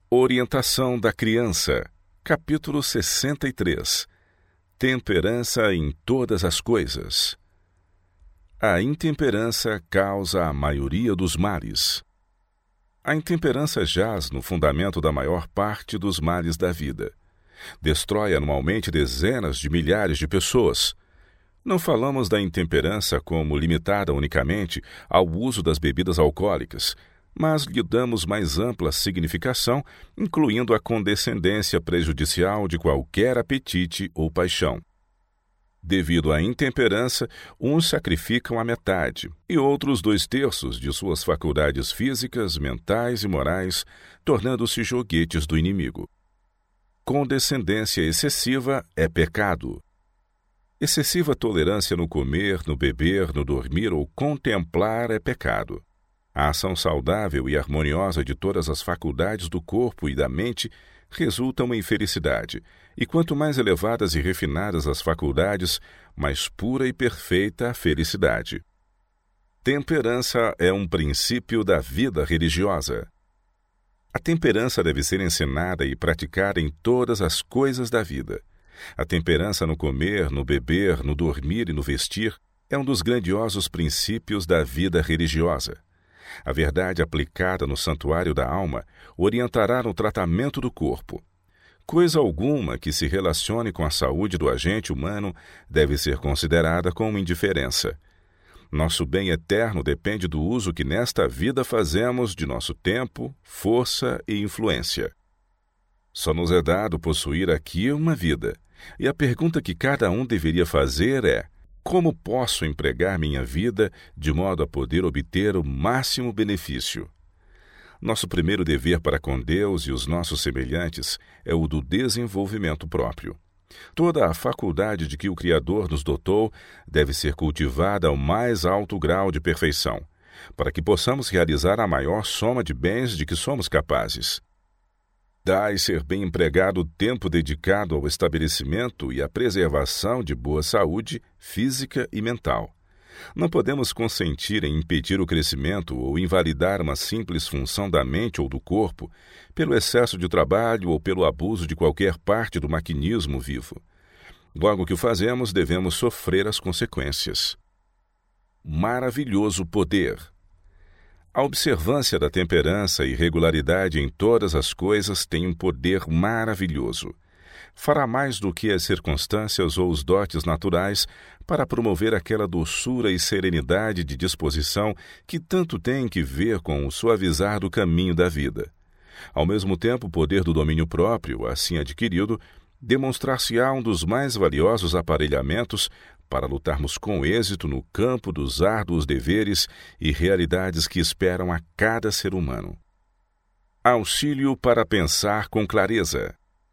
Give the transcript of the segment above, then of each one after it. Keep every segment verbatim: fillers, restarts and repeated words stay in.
Orientação da criança, capítulo sessenta e três. Temperança em todas as coisas. A intemperança causa a maioria dos males. A intemperança jaz no fundamento da maior parte dos males da vida. Destrói anualmente dezenas de milhares de pessoas. Não falamos da intemperança como limitada unicamente ao uso das bebidas alcoólicas, mas lhe damos mais ampla significação, incluindo a condescendência prejudicial de qualquer apetite ou paixão. Devido à intemperança, uns sacrificam a metade e outros dois terços de suas faculdades físicas, mentais e morais, tornando-se joguetes do inimigo. Condescendência excessiva é pecado. Excessiva tolerância no comer, no beber, no dormir ou contemplar é pecado. A ação saudável e harmoniosa de todas as faculdades do corpo e da mente resultam em felicidade, e quanto mais elevadas e refinadas as faculdades, mais pura e perfeita a felicidade. Temperança é um princípio da vida religiosa. A temperança deve ser ensinada e praticada em todas as coisas da vida. A temperança no comer, no beber, no dormir e no vestir é um dos grandiosos princípios da vida religiosa. A verdade aplicada no santuário da alma orientará no tratamento do corpo. Coisa alguma que se relacione com a saúde do agente humano deve ser considerada como indiferença. Nosso bem eterno depende do uso que nesta vida fazemos de nosso tempo, força e influência. Só nos é dado possuir aqui uma vida, e a pergunta que cada um deveria fazer é: como posso empregar minha vida de modo a poder obter o máximo benefício? Nosso primeiro dever para com Deus e os nossos semelhantes é o do desenvolvimento próprio. Toda a faculdade de que o Criador nos dotou deve ser cultivada ao mais alto grau de perfeição, para que possamos realizar a maior soma de bens de que somos capazes. Dai ser bem empregado o tempo dedicado ao estabelecimento e à preservação de boa saúde física e mental. Não podemos consentir em impedir o crescimento ou invalidar uma simples função da mente ou do corpo pelo excesso de trabalho ou pelo abuso de qualquer parte do maquinismo vivo. Logo que o fazemos, devemos sofrer as consequências. Maravilhoso poder. A observância da temperança e regularidade em todas as coisas tem um poder maravilhoso. Fará mais do que as circunstâncias ou os dotes naturais para promover aquela doçura e serenidade de disposição que tanto tem que ver com o suavizar do caminho da vida. Ao mesmo tempo, o poder do domínio próprio, assim adquirido, demonstrar-se-á um dos mais valiosos aparelhamentos para lutarmos com êxito no campo dos árduos deveres e realidades que esperam a cada ser humano. Auxílio para pensar com clareza.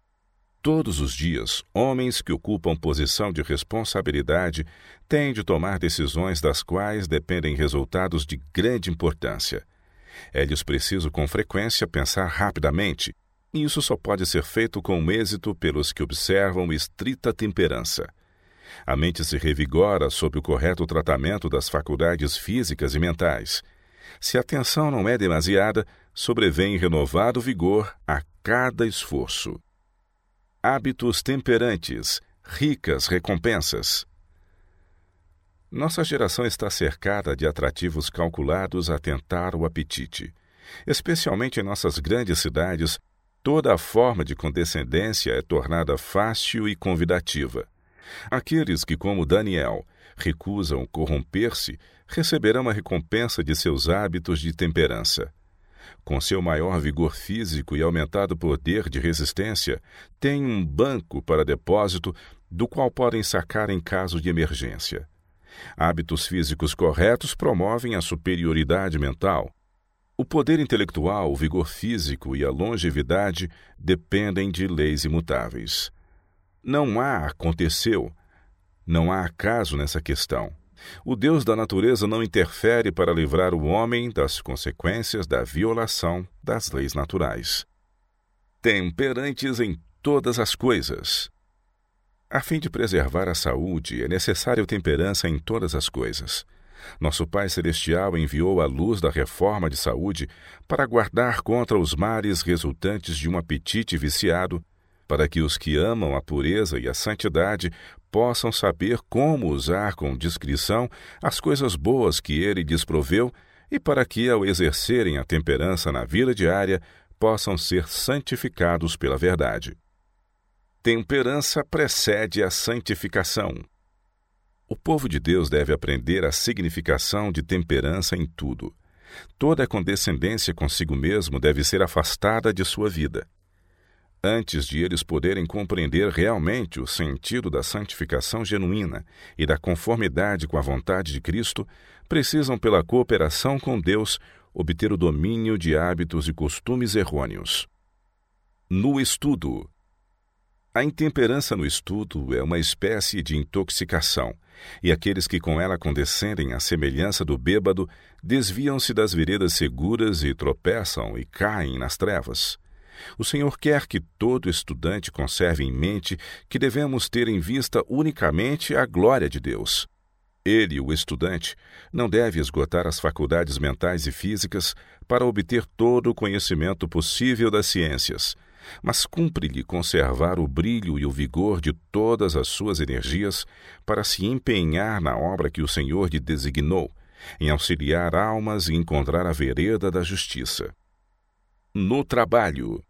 Todos os dias, homens que ocupam posição de responsabilidade têm de tomar decisões das quais dependem resultados de grande importância. É-lhes preciso com frequência pensar rapidamente, e isso só pode ser feito com êxito pelos que observam estrita temperança. A mente se revigora sob o correto tratamento das faculdades físicas e mentais. Se a atenção não é demasiada, sobrevém renovado vigor a cada esforço. Hábitos temperantes, ricas recompensas. Nossa geração está cercada de atrativos calculados a tentar o apetite. Especialmente em nossas grandes cidades, toda a forma de condescendência é tornada fácil e convidativa. Aqueles que, como Daniel, recusam corromper-se, receberão a recompensa de seus hábitos de temperança. Com seu maior vigor físico e aumentado poder de resistência, têm um banco para depósito do qual podem sacar em caso de emergência. Hábitos físicos corretos promovem a superioridade mental. O poder intelectual, o vigor físico e a longevidade dependem de leis imutáveis. Não há aconteceu, não há acaso nessa questão. O Deus da natureza não interfere para livrar o homem das consequências da violação das leis naturais. Temperantes em todas as coisas. A fim de preservar a saúde, é necessário temperança em todas as coisas. Nosso Pai Celestial enviou a luz da reforma de saúde para guardar contra os males resultantes de um apetite viciado, para que os que amam a pureza e a santidade possam saber como usar com discrição as coisas boas que Ele lhes proveu e para que, ao exercerem a temperança na vida diária, possam ser santificados pela verdade. Temperança precede a santificação. O povo de Deus deve aprender a significação de temperança em tudo. Toda condescendência consigo mesmo deve ser afastada de sua vida. Antes de eles poderem compreender realmente o sentido da santificação genuína e da conformidade com a vontade de Cristo, precisam, pela cooperação com Deus, obter o domínio de hábitos e costumes errôneos. No estudo. A intemperança no estudo é uma espécie de intoxicação, e aqueles que com ela condescendem à semelhança do bêbado desviam-se das veredas seguras e tropeçam e caem nas trevas. O Senhor quer que todo estudante conserve em mente que devemos ter em vista unicamente a glória de Deus. Ele, o estudante, não deve esgotar as faculdades mentais e físicas para obter todo o conhecimento possível das ciências, mas cumpre-lhe conservar o brilho e o vigor de todas as suas energias para se empenhar na obra que o Senhor lhe designou, em auxiliar almas e encontrar a vereda da justiça. No trabalho.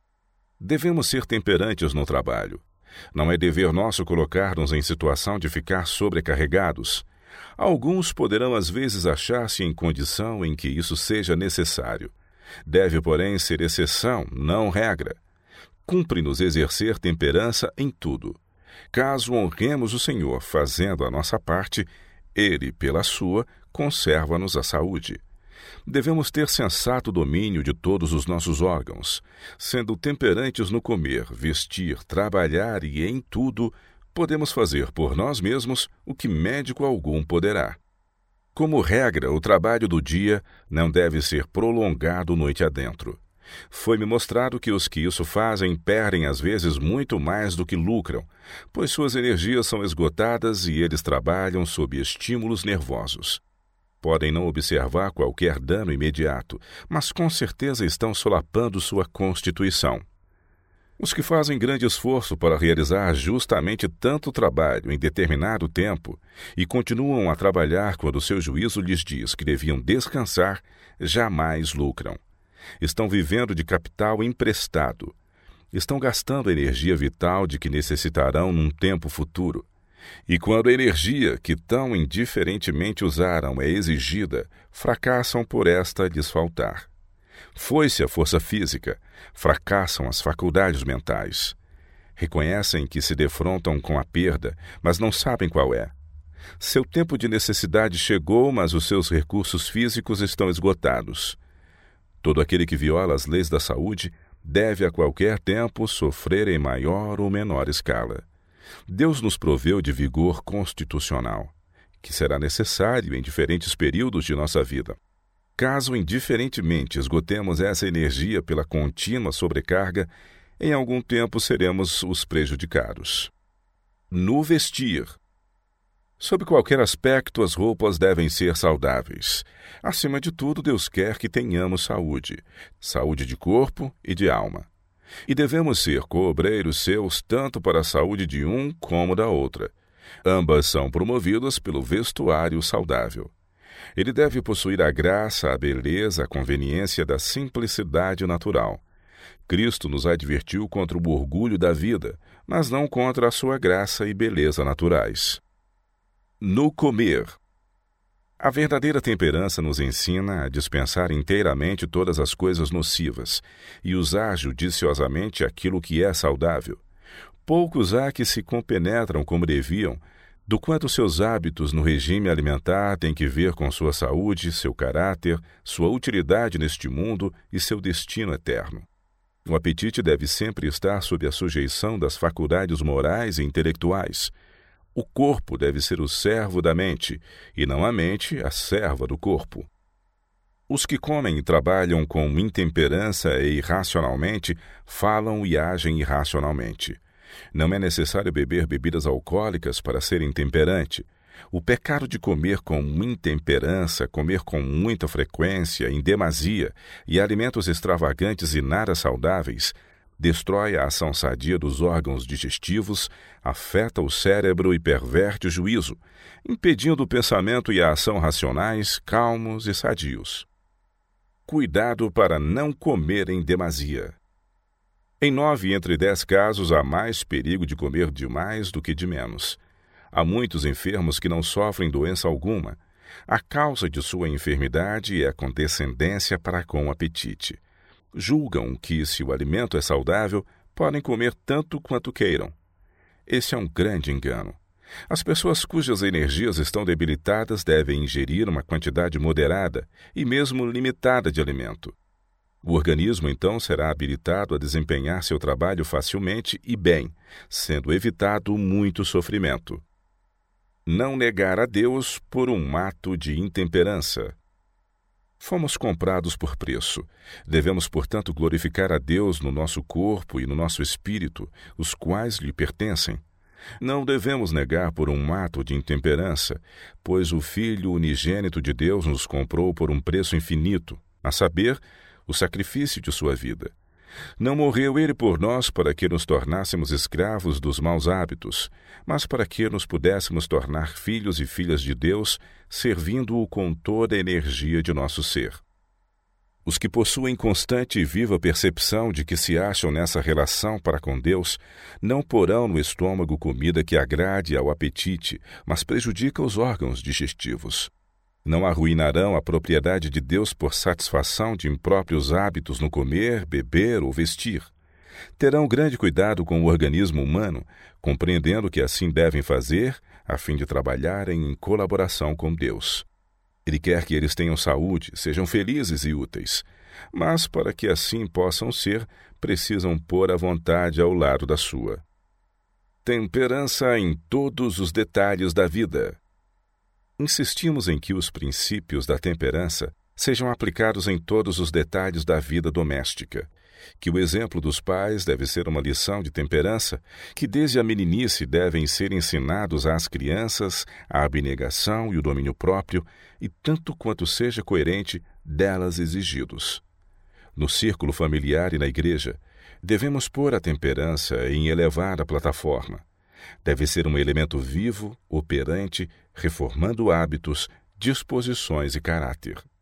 Devemos ser temperantes no trabalho. Não é dever nosso colocar-nos em situação de ficar sobrecarregados. Alguns poderão às vezes achar-se em condição em que isso seja necessário. Deve, porém, ser exceção, não regra. Cumpre-nos exercer temperança em tudo. Caso honremos o Senhor fazendo a nossa parte, Ele, pela sua, conserva-nos a saúde. Devemos ter sensato domínio de todos os nossos órgãos, sendo temperantes no comer, vestir, trabalhar e em tudo, podemos fazer por nós mesmos o que médico algum poderá. Como regra, o trabalho do dia não deve ser prolongado noite adentro. Foi-me mostrado que os que isso fazem perdem às vezes muito mais do que lucram, pois suas energias são esgotadas e eles trabalham sob estímulos nervosos. Podem não observar qualquer dano imediato, mas com certeza estão solapando sua constituição. Os que fazem grande esforço para realizar justamente tanto trabalho em determinado tempo e continuam a trabalhar quando seu juízo lhes diz que deviam descansar, jamais lucram. Estão vivendo de capital emprestado. Estão gastando a energia vital de que necessitarão num tempo futuro. E quando a energia que tão indiferentemente usaram é exigida, fracassam por esta lhes faltar. Foi-se a força física, fracassam as faculdades mentais. Reconhecem que se defrontam com a perda, mas não sabem qual é. Seu tempo de necessidade chegou, mas os seus recursos físicos estão esgotados. Todo aquele que viola as leis da saúde deve a qualquer tempo sofrer em maior ou menor escala. Deus nos proveu de vigor constitucional, que será necessário em diferentes períodos de nossa vida. Caso indiferentemente esgotemos essa energia pela contínua sobrecarga, em algum tempo seremos os prejudicados. No vestir. Sob qualquer aspecto, as roupas devem ser saudáveis. Acima de tudo, Deus quer que tenhamos saúde, saúde de corpo e de alma. E devemos ser co-obreiros seus tanto para a saúde de um como da outra. Ambas são promovidas pelo vestuário saudável. Ele deve possuir a graça, a beleza, a conveniência da simplicidade natural. Cristo nos advertiu contra o orgulho da vida, mas não contra a sua graça e beleza naturais. No comer. A verdadeira temperança nos ensina a dispensar inteiramente todas as coisas nocivas e usar judiciosamente aquilo que é saudável. Poucos há que se compenetram como deviam, do quanto seus hábitos no regime alimentar têm que ver com sua saúde, seu caráter, sua utilidade neste mundo e seu destino eterno. O apetite deve sempre estar sob a sujeição das faculdades morais e intelectuais. O corpo deve ser o servo da mente, e não a mente a serva do corpo. Os que comem e trabalham com intemperança e irracionalmente falam e agem irracionalmente. Não é necessário beber bebidas alcoólicas para ser intemperante. O pecado de comer com intemperança, comer com muita frequência, em demasia, e alimentos extravagantes e nada saudáveis, destrói a ação sadia dos órgãos digestivos, afeta o cérebro e perverte o juízo, impedindo o pensamento e a ação racionais, calmos e sadios. Cuidado para não comer em demasia. Em nove entre dez casos, há mais perigo de comer demais do que de menos. Há muitos enfermos que não sofrem doença alguma. A causa de sua enfermidade é a condescendência para com o apetite. Julgam que, se o alimento é saudável, podem comer tanto quanto queiram. Esse é um grande engano. As pessoas cujas energias estão debilitadas devem ingerir uma quantidade moderada e mesmo limitada de alimento. O organismo, então, será habilitado a desempenhar seu trabalho facilmente e bem, sendo evitado muito sofrimento. Não negar a Deus por um ato de intemperança. Fomos comprados por preço. Devemos, portanto, glorificar a Deus no nosso corpo e no nosso espírito, os quais lhe pertencem. Não devemos negar por um ato de intemperança, pois o Filho unigênito de Deus nos comprou por um preço infinito, a saber, o sacrifício de sua vida. Não morreu ele por nós para que nos tornássemos escravos dos maus hábitos, mas para que nos pudéssemos tornar filhos e filhas de Deus, servindo-o com toda a energia de nosso ser. Os que possuem constante e viva percepção de que se acham nessa relação para com Deus, não porão no estômago comida que agrade ao apetite, mas prejudica os órgãos digestivos. Não arruinarão a propriedade de Deus por satisfação de impróprios hábitos no comer, beber ou vestir. Terão grande cuidado com o organismo humano, compreendendo que assim devem fazer, a fim de trabalharem em colaboração com Deus. Ele quer que eles tenham saúde, sejam felizes e úteis, mas para que assim possam ser, precisam pôr a vontade ao lado da sua. Temperança em todos os detalhes da vida. Insistimos em que os princípios da temperança sejam aplicados em todos os detalhes da vida doméstica, que o exemplo dos pais deve ser uma lição de temperança, que desde a meninice devem ser ensinados às crianças a abnegação e o domínio próprio, e tanto quanto seja coerente, delas exigidos. No círculo familiar e na igreja, devemos pôr a temperança em elevada plataforma. Deve ser um elemento vivo, operante, reformando hábitos, disposições e caráter.